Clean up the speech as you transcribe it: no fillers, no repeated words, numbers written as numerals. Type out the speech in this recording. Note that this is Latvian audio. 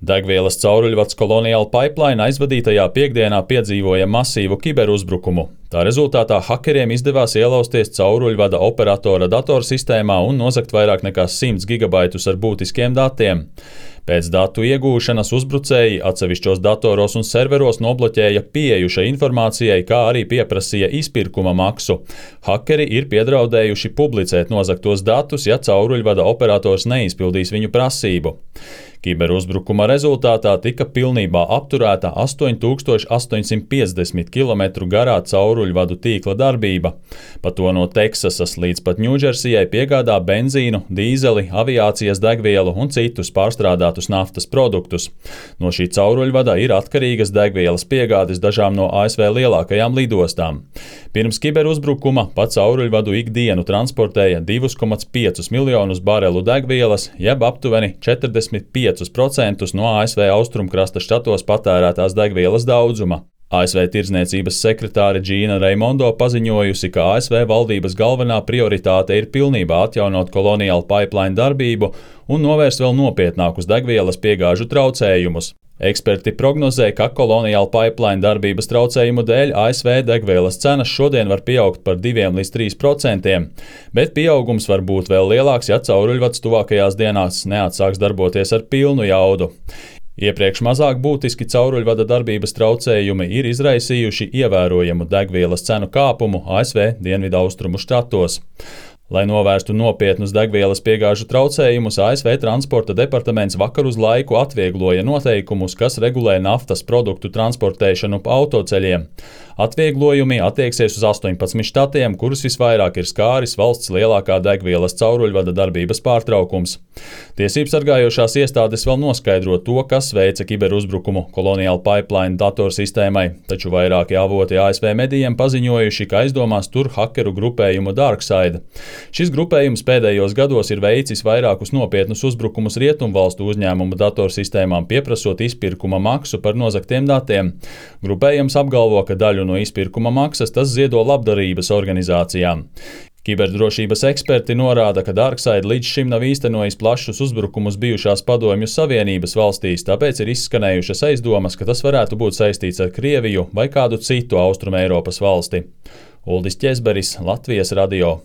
Degvielas cauruļvads Colonial Pipeline aizvadītajā piektdienā piedzīvoja masīvu kiberuzbrukumu. Tā rezultātā hakeriem izdevās ielausties cauruļvada operatora datorsistēmā un nozagt vairāk nekā 100 gigabaitus ar būtiskiem datiem. Pēc datu iegūšanas uzbrucēji atsevišķos datoros un serveros nobloķēja pieeju šai informācijai, kā arī pieprasīja izpirkuma maksu. Hakeri ir piedraudējuši publicēt nozagtos datus, ja cauruļvada operators neizpildīs viņu prasību. Kiberuzbrukuma rezultātā tika pilnībā apturēta 8850 km garā cauruļvadu tīkla darbība. Pa to no Teksasas līdz pat Ņūdžersijai piegādā benzīnu, dīzeli, aviācijas degvielu un citus pārstrādātus naftas produktus. No šī cauruļvada ir atkarīgas degvielas piegādes dažām no ASV lielākajām lidostām. Pirms kiberuzbrukuma pa cauruļvadu ikdienu transportēja 2,5 miljonus barelu degvielas, jeb aptuveni 45% no ASV austrumkrasta štatos patērētās degvielas daudzuma. ASV tirdzniecības sekretāre Džīna Reimondo paziņojusi, ka ASV valdības galvenā prioritāte ir pilnībā atjaunot Colonial Pipeline darbību un novērst vēl nopietnākus degvielas piegāžu traucējumus. Eksperti prognozē, ka Colonial Pipeline darbības traucējumu dēļ ASV degvielas cenas šodien var pieaugt par 2 līdz 3%, bet pieaugums var būt vēl lielāks, ja cauruļvads tuvākajās dienās neatsāks darboties ar pilnu jaudu. Iepriekš mazāk būtiski cauruļvada darbības traucējumi ir izraisījuši ievērojamu degvielas cenu kāpumu ASV dienvidaustrumu štatos. Lai novērstu nopietnus degvielas piegāžu traucējumus, ASV transporta departaments vakar uz laiku atviegloja noteikumus, kas regulē naftas produktu transportēšanu pa autoceļiem. Atvieglojumi attieksies uz 18 štatiem, kurus visvairāk ir skāris valsts lielākā degvielas cauruļvada darbības pārtraukums. Tiesības sargājošās iestādes vēl noskaidro to, kas veica kiberuzbrukumu Colonial Pipeline datorsistēmai, taču vairāki avoti ASV medijiem paziņojuši, ka aizdomās tur hakeru grupējumu DarkSide. Šis grupējums pēdējos gados ir veicis vairākus nopietnus uzbrukumus rietumvalstu uzņēmumu datorsistēmām, pieprasot izpirkuma maksu par nozagtiem datiem. Grupējums apgalvo, ka daļu no izpirkuma maksas tas ziedo labdarības organizācijām. Kiberdrošības eksperti norāda, ka DarkSide līdz šim nav īstenojis plašus uzbrukumus bijušās Padomju Savienības valstīs, tāpēc ir izskanējušas aizdomas, ka tas varētu būt saistīts ar Krieviju vai kādu citu Austrumeiropas valsti. Uldis Ķezberis, Latvijas radio.